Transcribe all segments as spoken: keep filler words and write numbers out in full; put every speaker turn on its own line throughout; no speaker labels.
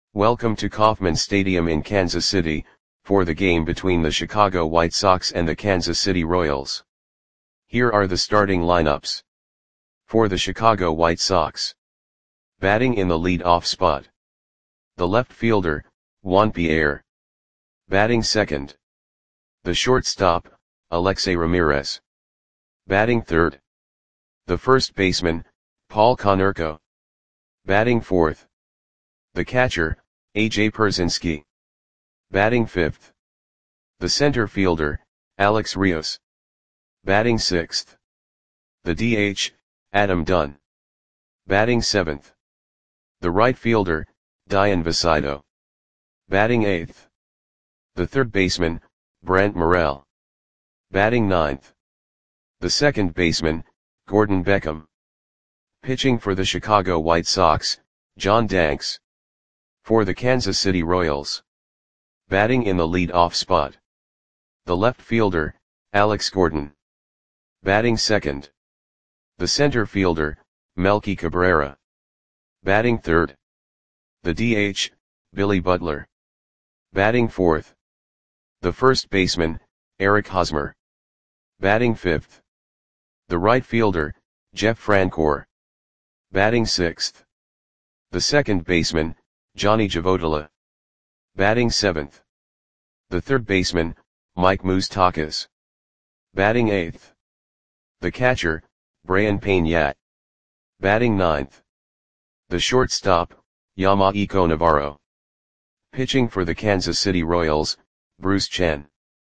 Welcome to Kauffman Stadium in Kansas City, for the game between the Chicago White Sox and the Kansas City Royals. Here are the starting lineups. For the Chicago White Sox. Batting in the lead-off spot. The left fielder, Juan Pierre. Batting second. The shortstop, Alexei Ramirez. Batting third. The first baseman, Paul Konerko. Batting fourth. The catcher, A J Pierzynski. Batting fifth. The center fielder, Alex Rios. Batting sixth. The D H, Adam Dunn. Batting seventh. The right fielder, Dayan Vicito. Batting eighth. The third baseman, Brent Morel. Batting ninth. The second baseman, Gordon Beckham. Pitching for the Chicago White Sox, John Danks. For the Kansas City Royals. Batting in the lead-off spot. The left fielder, Alex Gordon. Batting second. The center fielder, Melky Cabrera. Batting third. The D H, Billy Butler. Batting fourth. The first baseman, Eric Hosmer. Batting fifth. The right fielder, Jeff Francoeur. Batting sixth. The second baseman, Johnny Javotola. Batting seventh. The third baseman, Mike Moustakas. Batting eighth. The catcher, Brayan Peña. Batting ninth. The shortstop, Yamahiko Navarro. Pitching for the Kansas City Royals, Bruce Chen.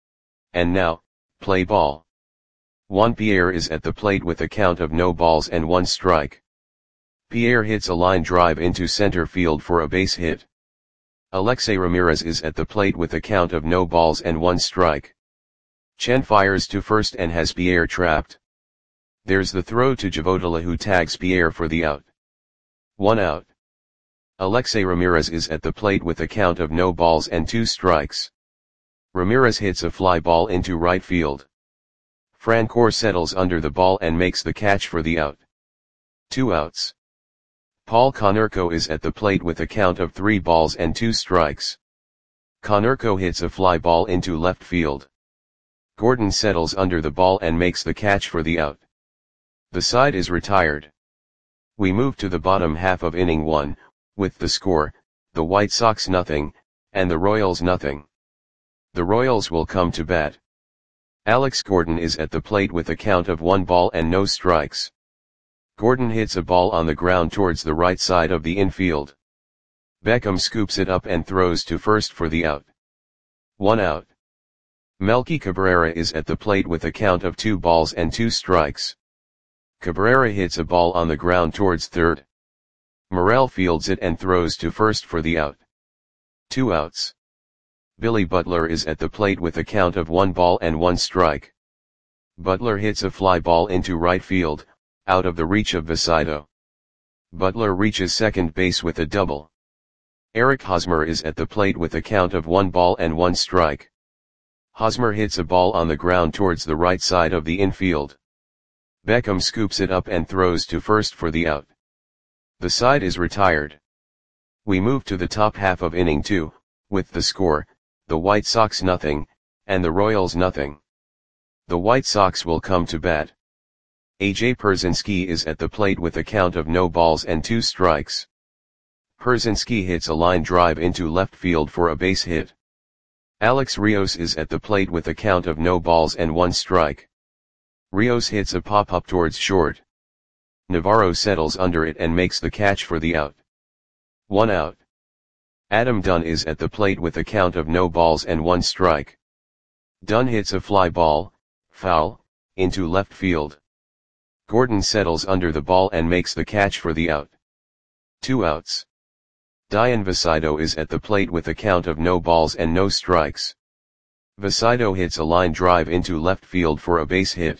And now, play ball. Juan Pierre is at the plate with a count of no balls and one strike. Pierre hits a line drive into center field for a base hit. Alexei Ramirez is at the plate with a count of no balls and one strike. Chen fires to first and has Pierre trapped. There's the throw to Javotola, who tags Pierre for the out. One out. Alexei Ramirez is at the plate with a count of no balls and two strikes. Ramirez hits a fly ball into right field. Francoeur settles under the ball and makes the catch for the out. Two outs. Paul Konerko is at the plate with a count of three balls and two strikes. Konerko hits a fly ball into left field. Gordon settles under the ball and makes the catch for the out. The side is retired. We move to the bottom half of inning one, with the score, the White Sox nothing, and the Royals nothing. The Royals will come to bat. Alex Gordon is at the plate with a count of one ball and no strikes. Gordon hits a ball on the ground towards the right side of the infield. Beckham scoops it up and throws to first for the out. One out. Melky Cabrera is at the plate with a count of two balls and two strikes. Cabrera hits a ball on the ground towards third. Morel fields it and throws to first for the out. Two outs. Billy Butler is at the plate with a count of one ball and one strike. Butler hits a fly ball into right field, out of the reach of Vicito. Butler reaches second base with a double. Eric Hosmer is at the plate with a count of one ball and one strike. Hosmer hits a ball on the ground towards the right side of the infield. Beckham scoops it up and throws to first for the out. The side is retired. We move to the top half of inning two, with the score, the White Sox nothing, and the Royals nothing. The White Sox will come to bat. A J Pierzynski is at the plate with a count of no balls and two strikes. Pierzynski hits a line drive into left field for a base hit. Alex Rios is at the plate with a count of no balls and one strike. Rios hits a pop-up towards short. Navarro settles under it and makes the catch for the out. One out. Adam Dunn is at the plate with a count of no balls and one strike. Dunn hits a fly ball, foul, into left field. Gordon settles under the ball and makes the catch for the out. Two outs. Dayan Vicito is at the plate with a count of no balls and no strikes. Vicito hits a line drive into left field for a base hit.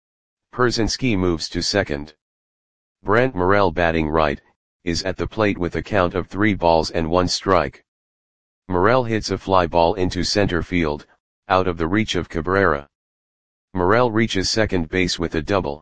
Pierzynski moves to second. Brent Morel, batting right, is at the plate with a count of three balls and one strike. Morel hits a fly ball into center field, out of the reach of Cabrera. Morel reaches second base with a double.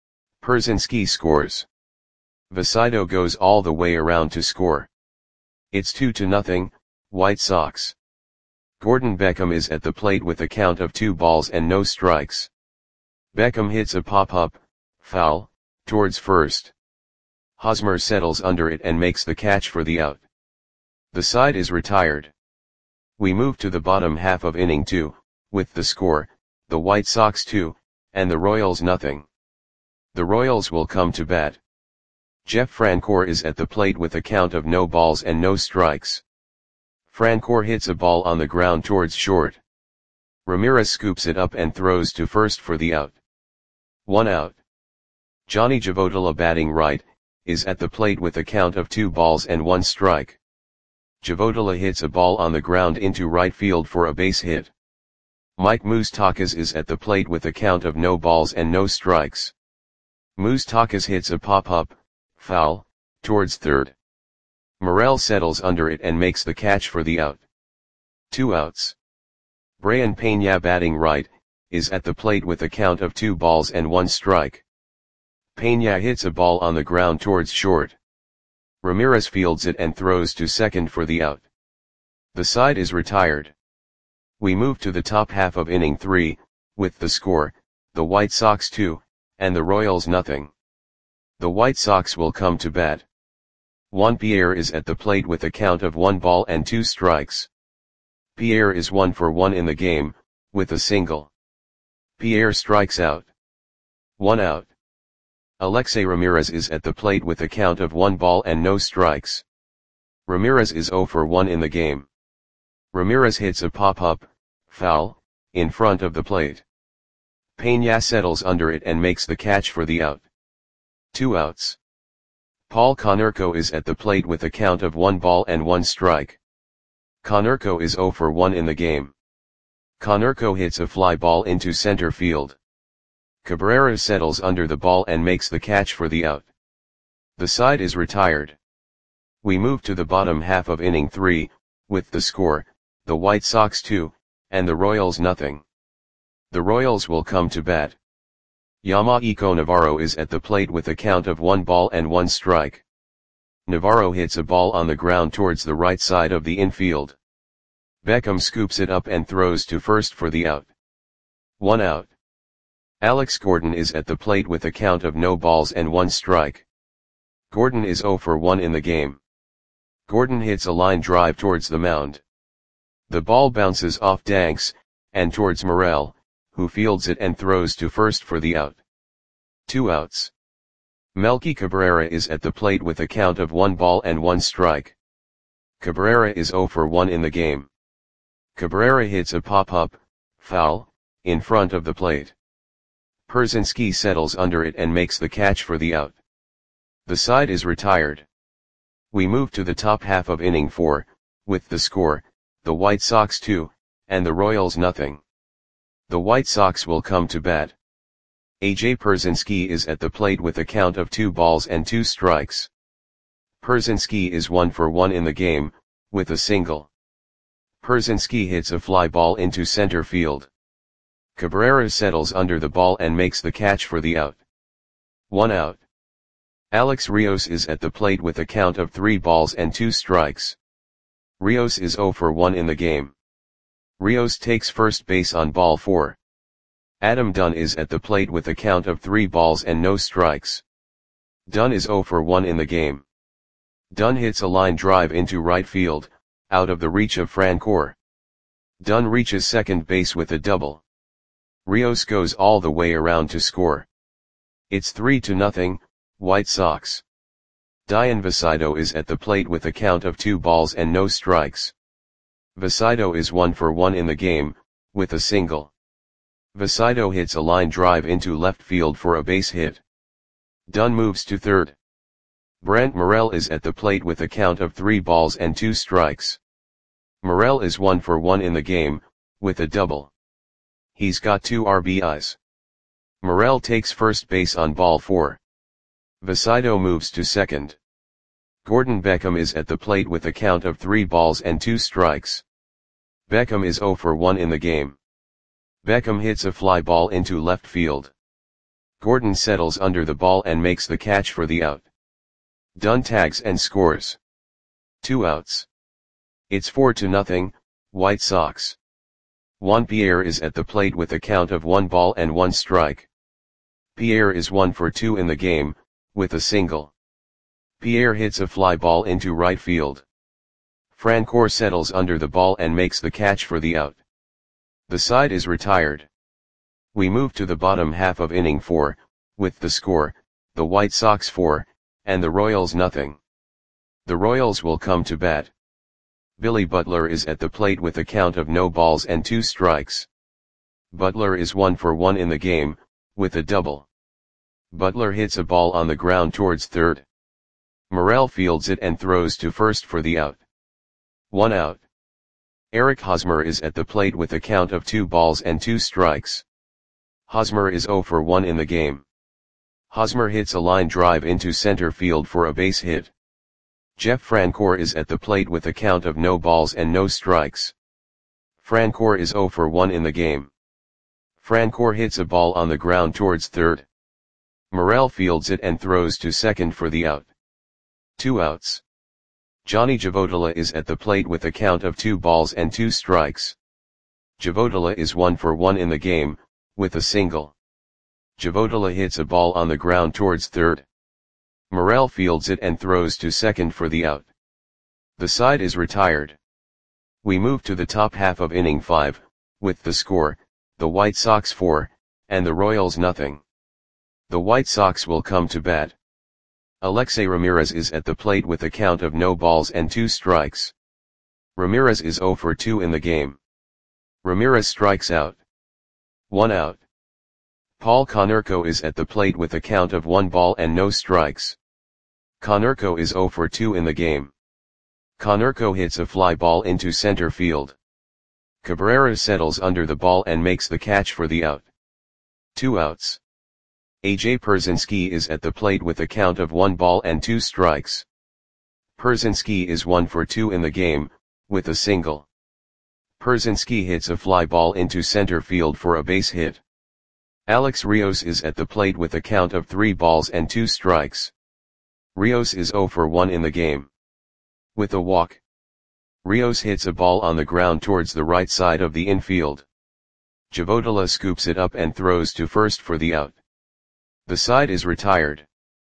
Pierzynski scores. Vicito goes all the way around to score. It's two to nothing, White Sox. Gordon Beckham is at the plate with a count of two balls and no strikes. Beckham hits a pop-up, foul, towards first. Hosmer settles under it and makes the catch for the out. The side is retired. We move to the bottom half of inning two, with the score, the White Sox two, and the Royals nothing. The Royals will come to bat. Jeff Francoeur is at the plate with a count of no balls and no strikes. Francoeur hits a ball on the ground towards short. Ramirez scoops it up and throws to first for the out. One out. Johnny Javotola, batting right, is at the plate with a count of two balls and one strike. Javotola hits a ball on the ground into right field for a base hit. Mike Moustakas is at the plate with a count of no balls and no strikes. Moustakas hits a pop-up, foul, towards third. Morel settles under it and makes the catch for the out. Two outs. Brayan Peña, batting right, is at the plate with a count of two balls and one strike. Peña hits a ball on the ground towards short. Ramirez fields it and throws to second for the out. The side is retired. We move to the top half of inning three, with the score, the White Sox two, and the Royals nothing. The White Sox will come to bat. Juan Pierre is at the plate with a count of one ball and two strikes. Pierre is one for one in the game, with a single. Pierre strikes out. One out. Alexei Ramirez is at the plate with a count of one ball and no strikes. Ramirez is zero for one in the game. Ramirez hits a pop-up, foul, in front of the plate. Peña settles under it and makes the catch for the out. Two outs. Paul Konerko is at the plate with a count of one ball and one strike. Konerko is zero for one in the game. Konerko hits a fly ball into center field. Cabrera settles under the ball and makes the catch for the out. The side is retired. We move to the bottom half of inning three, with the score, the White Sox two, and the Royals nothing. The Royals will come to bat. Yamaico Navarro is at the plate with a count of one ball and one strike. Navarro hits a ball on the ground towards the right side of the infield. Beckham scoops it up and throws to first for the out. One out. Alex Gordon is at the plate with a count of no balls and one strike. Gordon is zero for one in the game. Gordon hits a line drive towards the mound. The ball bounces off Danks, and towards Morel, who fields it and throws to first for the out. Two outs. Melky Cabrera is at the plate with a count of one ball and one strike. Cabrera is zero for one in the game. Cabrera hits a pop-up, foul, in front of the plate. Pierzynski settles under it and makes the catch for the out. The side is retired. We move to the top half of inning four, with the score, the White Sox two, and the Royals nothing. The White Sox will come to bat. A J Pierzynski is at the plate with a count of two balls and two strikes. Pierzynski is one for one in the game, with a single. Pierzynski hits a fly ball into center field. Cabrera settles under the ball and makes the catch for the out. One out. Alex Rios is at the plate with a count of three balls and two strikes. Rios is zero for one in the game. Rios takes first base on ball four. Adam Dunn is at the plate with a count of three balls and no strikes. Dunn is zero for one in the game. Dunn hits a line drive into right field, out of the reach of Francoeur. Dunn reaches second base with a double. Rios goes all the way around to score. It's three to nothing, White Sox. Dian Vasido is at the plate with a count of two balls and no strikes. Vasido is one for one in the game, with a single. Vasido hits a line drive into left field for a base hit. Dunn moves to third. Brent Morel is at the plate with a count of three balls and two strikes. Morel is one for one in the game, with a double. He's got two R B Is. Morel takes first base on ball four. Vasido moves to second. Gordon Beckham is at the plate with a count of three balls and two strikes. Beckham is zero for one in the game. Beckham hits a fly ball into left field. Gordon settles under the ball and makes the catch for the out. Dunn tags and scores. Two outs. It's four to nothing, White Sox. Juan Pierre is at the plate with a count of one ball and one strike. Pierre is one for two in the game, with a single. Pierre hits a fly ball into right field. Francoeur settles under the ball and makes the catch for the out. The side is retired. We move to the bottom half of inning four, with the score, the White Sox four, and the Royals nothing. The Royals will come to bat. Billy Butler is at the plate with a count of no balls and two strikes. Butler is one for one in the game, with a double. Butler hits a ball on the ground towards third. Morel fields it and throws to first for the out. One out. Eric Hosmer is at the plate with a count of two balls and two strikes. Hosmer is zero for one in the game. Hosmer hits a line drive into center field for a base hit. Jeff Francoeur is at the plate with a count of no balls and no strikes. Francoeur is zero for one in the game. Francoeur hits a ball on the ground towards third. Morel fields it and throws to second for the out. Two outs. Johnny Javodala is at the plate with a count of two balls and two strikes. Javodala is one for one in the game, with a single. Javodala hits a ball on the ground towards third. Morel fields it and throws to second for the out. The side is retired. We move to the top half of inning five, with the score, the White Sox four, and the Royals nothing. The White Sox will come to bat. Alexei Ramirez is at the plate with a count of no balls and two strikes. Ramirez is zero for two in the game. Ramirez strikes out. One out. Paul Konerko is at the plate with a count of one ball and no strikes. Konerko is zero for two in the game. Konerko hits a fly ball into center field. Cabrera settles under the ball and makes the catch for the out. Two outs. A J Pierzynski is at the plate with a count of one ball and two strikes. Pierzynski is one for two in the game, with a single. Pierzynski hits a fly ball into center field for a base hit. Alex Rios is at the plate with a count of three balls and two strikes. Rios is zero for one in the game. With a walk. Rios hits a ball on the ground towards the right side of the infield. Javodala scoops it up and throws to first for the out. The side is retired.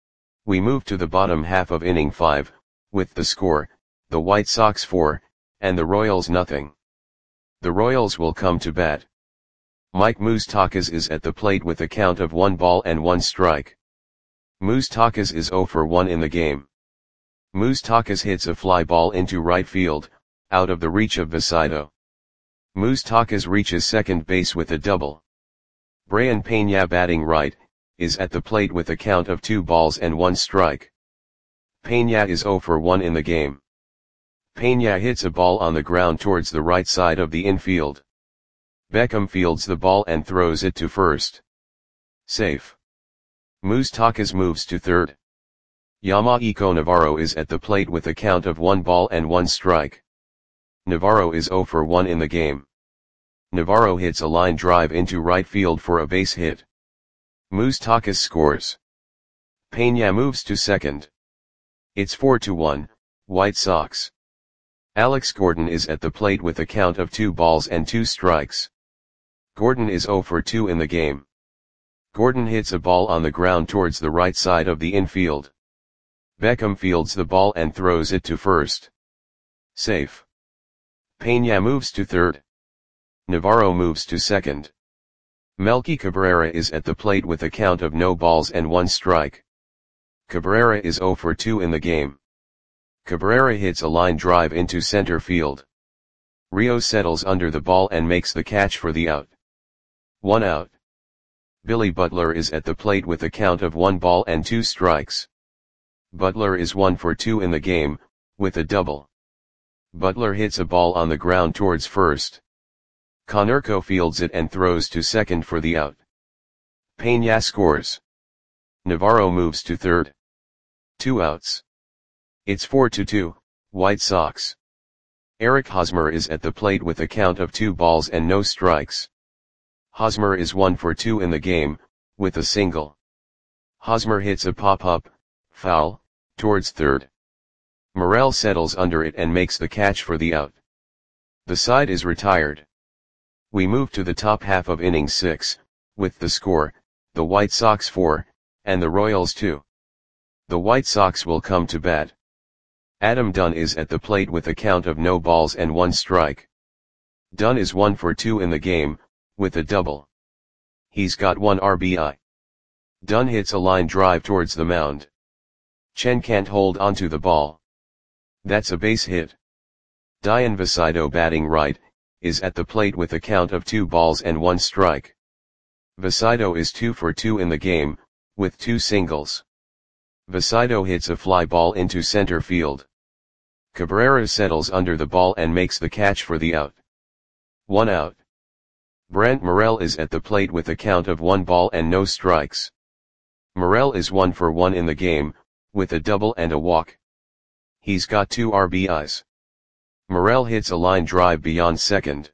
We move to the bottom half of inning five, with the score, the White Sox four, and the Royals nothing. The Royals will come to bat. Mike Moustakas is at the plate with a count of one ball and one strike. Moustakas is zero for one in the game. Moustakas hits a fly ball into right field, out of the reach of Basallo. Moustakas reaches second base with a double. Brayan Peña, batting right, is at the plate with a count of two balls and one strike. Peña is zero for one in the game. Peña hits a ball on the ground towards the right side of the infield. Beckham fields the ball and throws it to first. Safe. Moustakas moves to third. Yamaiko Navarro is at the plate with a count of one ball and one strike. Navarro is zero for one in the game. Navarro hits a line drive into right field for a base hit. Moustakas scores. Peña moves to second. It's four to one, White Sox. Alex Gordon is at the plate with a count of two balls and two strikes. Gordon is zero for two in the game. Gordon hits a ball on the ground towards the right side of the infield. Beckham fields the ball and throws it to first. Safe. Peña moves to third. Navarro moves to second. Melky Cabrera is at the plate with a count of no balls and one strike. Cabrera is zero for two in the game. Cabrera hits a line drive into center field. Rios settles under the ball and makes the catch for the out. One out. Billy Butler is at the plate with a count of one ball and two strikes. Butler is one for two in the game, with a double. Butler hits a ball on the ground towards first. Konerko fields it and throws to second for the out. Peña scores. Navarro moves to third. Two outs. It's four to two, White Sox. Eric Hosmer is at the plate with a count of two balls and no strikes. Hosmer is one for two in the game, with a single. Hosmer hits a pop-up, foul, towards third. Morel settles under it and makes the catch for the out. The side is retired. We move to the top half of inning six, with the score, the White Sox four, and the Royals two. The White Sox will come to bat. Adam Dunn is at the plate with a count of no balls and one strike. Dunn is one for two in the game, with a double. He's got one R B I. Dunn hits a line drive towards the mound. Chen can't hold onto the ball. That's a base hit. Dian Vasido, batting right, is at the plate with a count of two balls and one strike. Vasido is two for two in the game, with two singles. Vasido hits a fly ball into center field. Cabrera settles under the ball and makes the catch for the out. One out. Brent Morel is at the plate with a count of one ball and no strikes. Morel is one for one in the game, with a double and a walk. He's got two R B Is. Morel hits a line drive beyond second.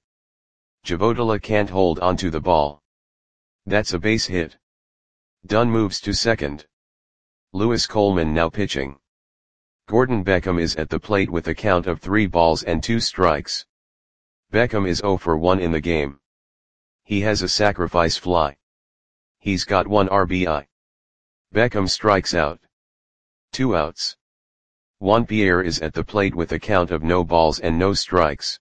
Javodala can't hold onto the ball. That's a base hit. Dunn moves to second. Lewis Coleman now pitching. Gordon Beckham is at the plate with a count of three balls and two strikes. Beckham is zero for one in the game. He has a sacrifice fly. He's got one R B I. Beckham strikes out. Two outs. Juan Pierre is at the plate with a count of no balls and no strikes.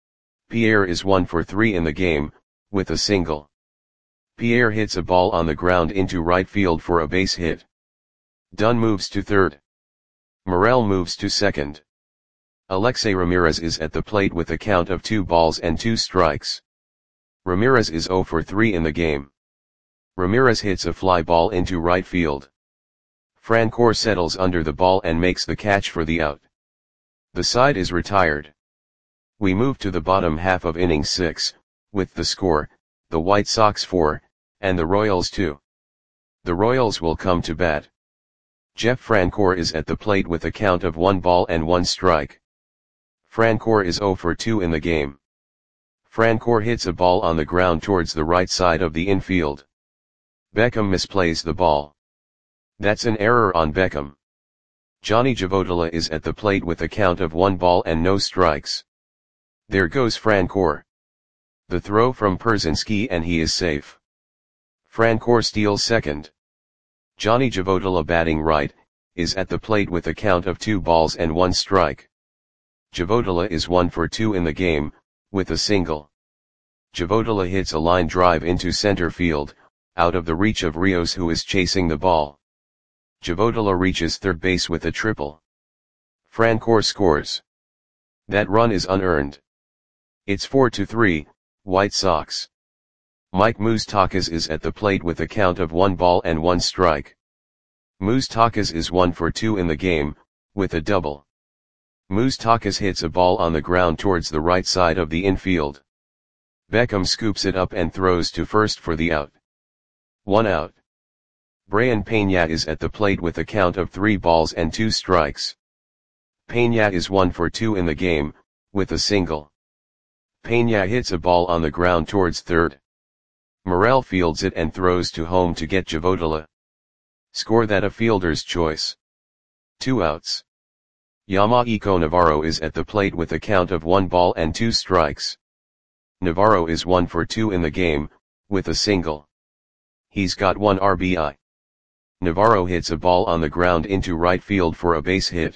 Pierre is one for three in the game, with a single. Pierre hits a ball on the ground into right field for a base hit. Dunn moves to third. Morel moves to second. Alexei Ramirez is at the plate with a count of two balls and two strikes. Ramirez is zero for three in the game. Ramirez hits a fly ball into right field. Francoeur settles under the ball and makes the catch for the out. The side is retired. We move to the bottom half of inning six, with the score, the White Sox four, and the Royals two. The Royals will come to bat. Jeff Francoeur is at the plate with a count of one ball and one strike. Francoeur is zero for two in the game. Francoeur hits a ball on the ground towards the right side of the infield. Beckham misplays the ball. That's an error on Beckham. Johnny Javodala is at the plate with a count of one ball and no strikes. There goes Francoeur. The throw from Pierzynski and he is safe. Francoeur steals second. Johnny Javodala, batting right, is at the plate with a count of two balls and one strike. Javodala is one for two in the game, with a single. Javodala hits a line drive into center field, out of the reach of Rios, who is chasing the ball. Javodala reaches third base with a triple. Francoeur scores. That run is unearned. It's four to three, White Sox. Mike Moustakas is at the plate with a count of one ball and one strike. Moustakas is one for two in the game, with a double. Moustakas hits a ball on the ground towards the right side of the infield. Beckham scoops it up and throws to first for the out. One out. Brayan Peña is at the plate with a count of three balls and two strikes. Peña is one for two in the game, with a single. Peña hits a ball on the ground towards third. Morel fields it and throws to home to get Javodala. Score that a fielder's choice. Two outs. Yamaiko Navarro is at the plate with a count of one ball and two strikes. Navarro is one for two in the game, with a single. He's got one R B I. Navarro hits a ball on the ground into right field for a base hit.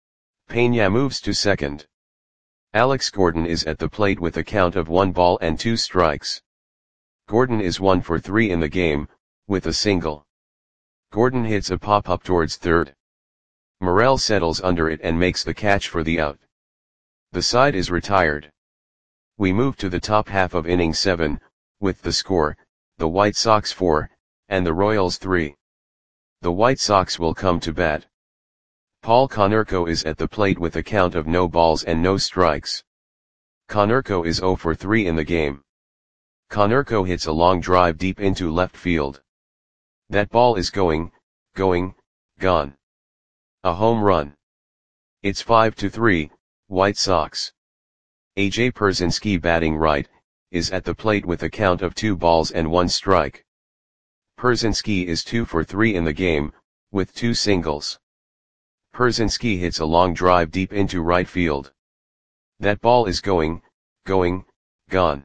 Peña moves to second. Alex Gordon is at the plate with a count of one ball and two strikes. Gordon is one for three in the game, with a single. Gordon hits a pop-up towards third. Morel settles under it and makes the catch for the out. The side is retired. We move to the top half of inning seven, with the score, the White Sox four, and the Royals three. The White Sox will come to bat. Paul Konerko is at the plate with a count of no balls and no strikes. Konerko is zero for three in the game. Konerko hits a long drive deep into left field. That ball is going, going, gone. A home run. It's five to three, White Sox. A J Pierzynski, batting right, is at the plate with a count of two balls and one strike. Pierzynski is two for three in the game, with two singles. Pierzynski hits a long drive deep into right field. That ball is going, going, gone.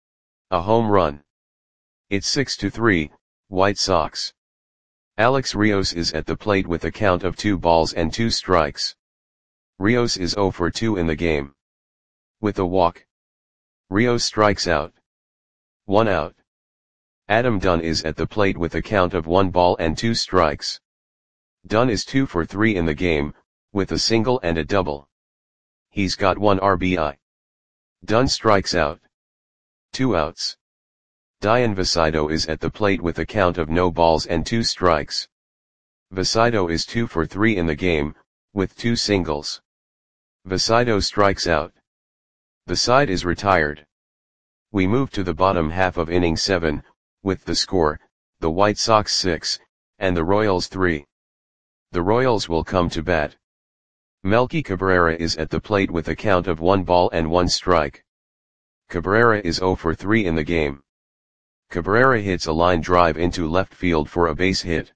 A home run. It's six to three, White Sox. Alex Rios is at the plate with a count of two balls and two strikes. Rios is zero for two in the game. With a walk, Rios strikes out. One out. Adam Dunn is at the plate with a count of one ball and two strikes. Dunn is two for three in the game, with a single and a double. He's got one R B I. Dunn strikes out. Two outs. Dian Vasido is at the plate with a count of no balls and two strikes. Vasido is two for three in the game, with two singles. Vasido strikes out. The side is retired. We move to the bottom half of inning seven, with the score, the White Sox six, and the Royals three. The Royals will come to bat. Melky Cabrera is at the plate with a count of one ball and one strike. Cabrera is zero for three in the game. Cabrera hits a line drive into left field for a base hit.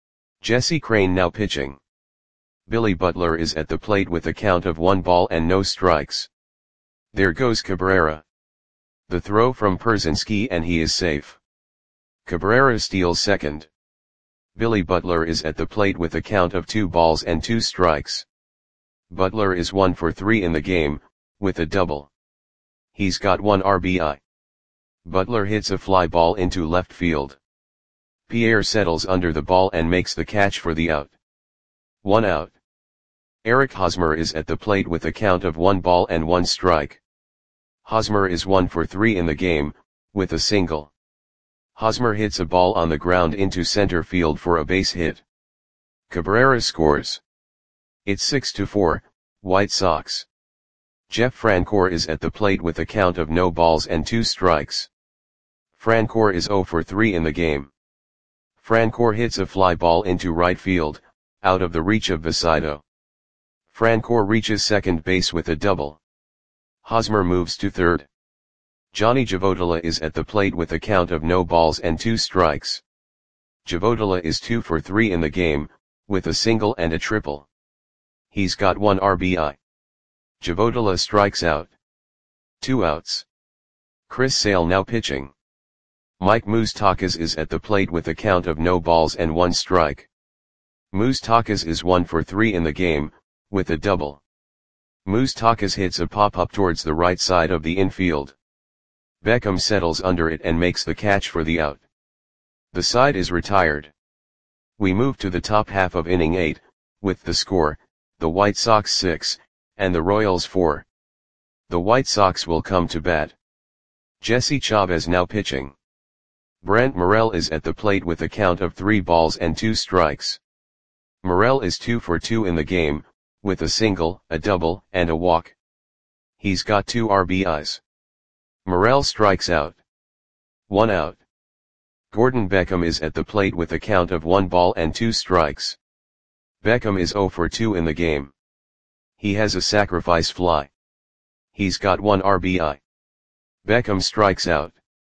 Jesse Crain now pitching. Billy Butler is at the plate with a count of one ball and no strikes. There goes Cabrera. The throw from Pierzynski and he is safe. Cabrera steals second. Billy Butler is at the plate with a count of two balls and two strikes. Butler is one for three in the game, with a double. He's got one R B I. Butler hits a fly ball into left field. Pierre settles under the ball and makes the catch for the out. One out. Eric Hosmer is at the plate with a count of one ball and one strike. Hosmer is one for three in the game, with a single. Hosmer hits a ball on the ground into center field for a base hit. Cabrera scores. It's six to four, White Sox. Jeff Francoeur is at the plate with a count of no balls and two strikes. Francoeur is zero for three in the game. Francoeur hits a fly ball into right field, out of the reach of Vasido. Francoeur reaches second base with a double. Hosmer moves to third. Johnny Javotila is at the plate with a count of no balls and two strikes. Javotila is two for three in the game, with a single and a triple. He's got one R B I. Javotila strikes out. Two outs. Chris Sale now pitching. Mike Moustakas is at the plate with a count of no balls and one strike. Moustakas is one for three in the game, with a double. Moustakas hits a pop-up towards the right side of the infield. Beckham settles under it and makes the catch for the out. The side is retired. We move to the top half of inning eight, with the score, the White Sox six, and the Royals four. The White Sox will come to bat. Jesse Chavez now pitching. Brent Morel is at the plate with a count of three balls and two strikes. Morel is two for two in the game, with a single, a double, and a walk. He's got two R B Is. Morel strikes out. One out. Gordon Beckham is at the plate with a count of one ball and two strikes. Beckham is zero for two in the game. He has a sacrifice fly. He's got one R B I. Beckham strikes out.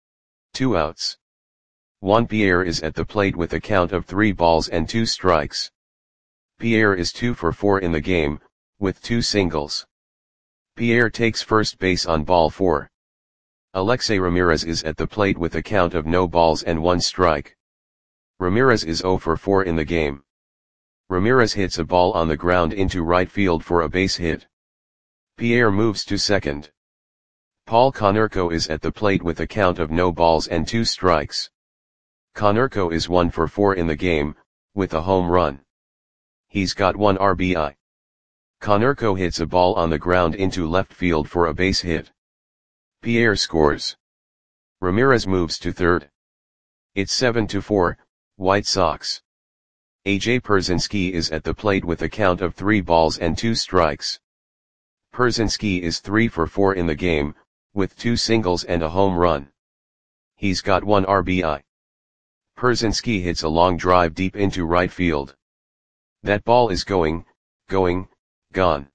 Two outs. Juan Pierre is at the plate with a count of three balls and two strikes. Pierre is two for four in the game, with two singles. Pierre takes first base on ball four. Alexei Ramirez is at the plate with a count of no balls and one strike. Ramirez is zero for four in the game. Ramirez hits a ball on the ground into right field for a base hit. Pierre moves to second. Paul Konerko is at the plate with a count of no balls and two strikes. Konerko is one for four in the game, with a home run. He's got one R B I. Konerko hits a ball on the ground into left field for a base hit. Pierre scores. Ramirez moves to third. It's seven to four, White Sox. A J Pierzynski is at the plate with a count of three balls and two strikes. Pierzynski is three for four in the game, with two singles and a home run. He's got one R B I. Pierzynski hits a long drive deep into right field. That ball is going, going, gone.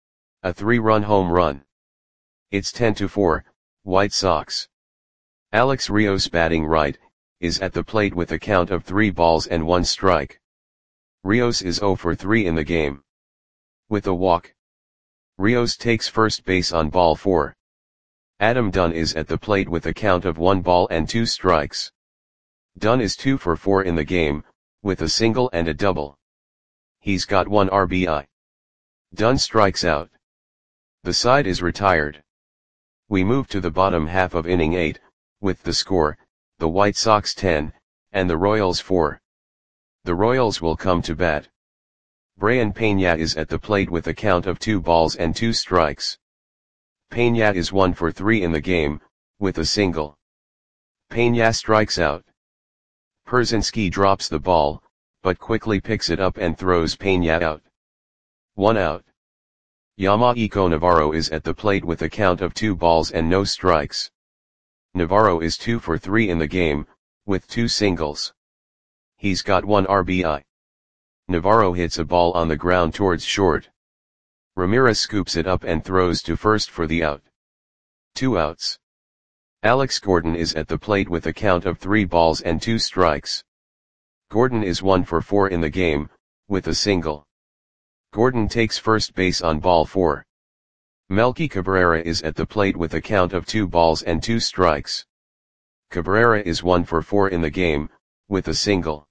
A three-run home run. It's ten to four, White Sox. Alex Rios batting right, is at the plate with a count of three balls and one strike. Rios is zero for three in the game. with a walk. Rios takes first base on ball four. Adam Dunn is at the plate with a count of one ball and two strikes. Dunn is two for four in the game, with a single and a double. He's got one R B I. Dunn strikes out. The side is retired. We move to the bottom half of inning eight, with the score, the White Sox ten, and the Royals four. The Royals will come to bat. Brayan Peña is at the plate with a count of two balls and two strikes. Peña is one for three in the game, with a single. Peña strikes out. Pierzynski drops the ball, but quickly picks it up and throws Peña out. One out. Yamaico Navarro is at the plate with a count of two balls and no strikes. Navarro is two for three in the game, with two singles. He's got one R B I. Navarro hits a ball on the ground towards short. Ramirez scoops it up and throws to first for the out. Two outs. Alex Gordon is at the plate with a count of three balls and two strikes. Gordon is one for four in the game, with a single. Gordon takes first base on ball four. Melky Cabrera is at the plate with a count of two balls and two strikes. Cabrera is one for four in the game, with a single.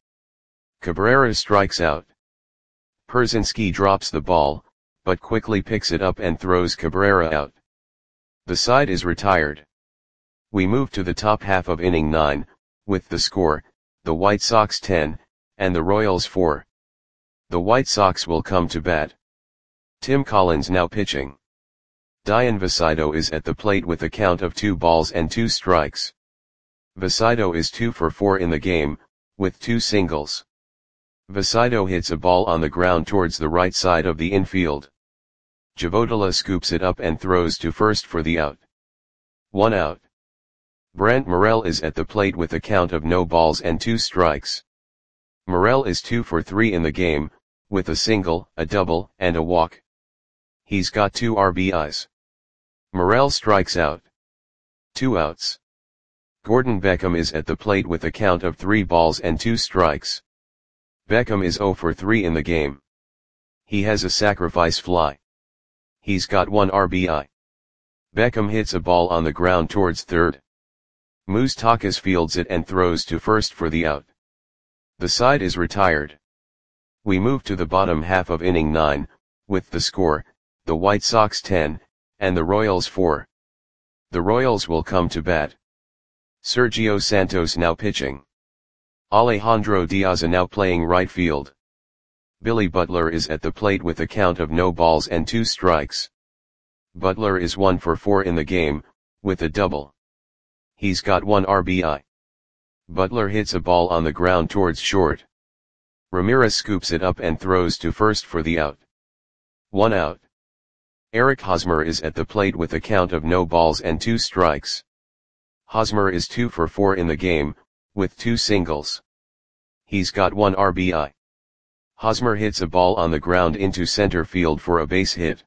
Cabrera strikes out. Pierzynski drops the ball, but quickly picks it up and throws Cabrera out. The side is retired. We move to the top half of inning nine, with the score, the White Sox ten, and the Royals four. The White Sox will come to bat. Tim Collins now pitching. Dian Vasido is at the plate with a count of two balls and two strikes. Vasido is two for four in the game, with two singles. Vasido hits a ball on the ground towards the right side of the infield. Javotola scoops it up and throws to first for the out. One out. Brent Morel is at the plate with a count of no balls and two strikes. Morel is two for three in the game, with a single, a double, and a walk. He's got two R B Is. Morel strikes out. Two outs. Gordon Beckham is at the plate with a count of three balls and two strikes. Beckham is zero for three in the game. He has a sacrifice fly. He's got one R B I. Beckham hits a ball on the ground towards third. Moustakas fields it and throws to first for the out. The side is retired. We move to the bottom half of inning nine, with the score, the White Sox ten, and the Royals four. The Royals will come to bat. Sergio Santos now pitching. Alejandro Diaz now playing right field. Billy Butler is at the plate with a count of no balls and two strikes. Butler is one for four in the game, with a double. He's got one R B I. Butler hits a ball on the ground towards short. Ramirez scoops it up and throws to first for the out. One out. Eric Hosmer is at the plate with a count of no balls and two strikes. Hosmer is two for four in the game, with two singles. He's got one R B I. Hosmer hits a ball on the ground into center field for a base hit.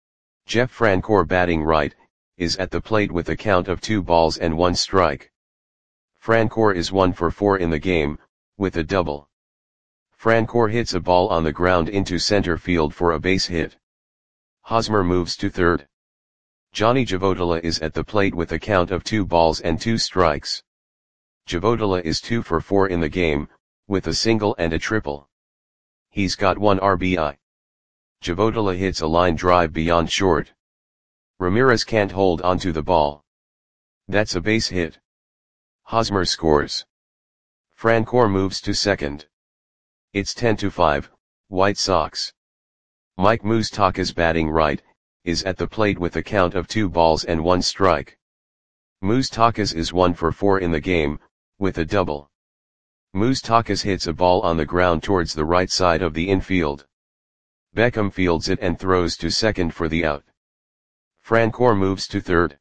Jeff Francoeur batting right, is at the plate with a count of two balls and one strike. Francoeur is one for four in the game, with a double. Francoeur hits a ball on the ground into center field for a base hit. Hosmer moves to third. Johnny Javotola is at the plate with a count of two balls and two strikes. Javotola is two for four in the game, with a single and a triple. He's got one R B I. Javotola hits a line drive beyond short. Ramirez can't hold onto the ball. That's a base hit. Hosmer scores. Francoeur moves to second. It's ten to five, White Sox. Mike Moustakas batting right, is at the plate with a count of two balls and one strike. Moustakas is one for four in the game, with a double. Moustakas hits a ball on the ground towards the right side of the infield. Beckham fields it and throws to second for the out. Francoeur moves to third.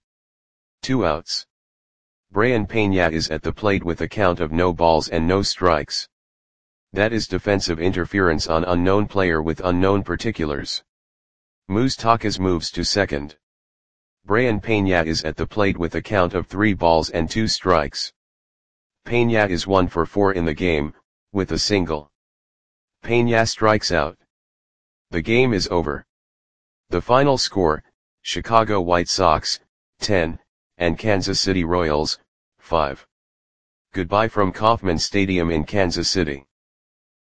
Two outs. Brayan Peña is at the plate with a count of no balls and no strikes. That is defensive interference on unknown player with unknown particulars. Moustakas moves to second. Brayan Peña is at the plate with a count of three balls and two strikes. Peña is one for four in the game, with a single. Peña strikes out. The game is over. The final score, Chicago White Sox, ten, and Kansas City Royals, five. Goodbye from Kauffman Stadium in Kansas City.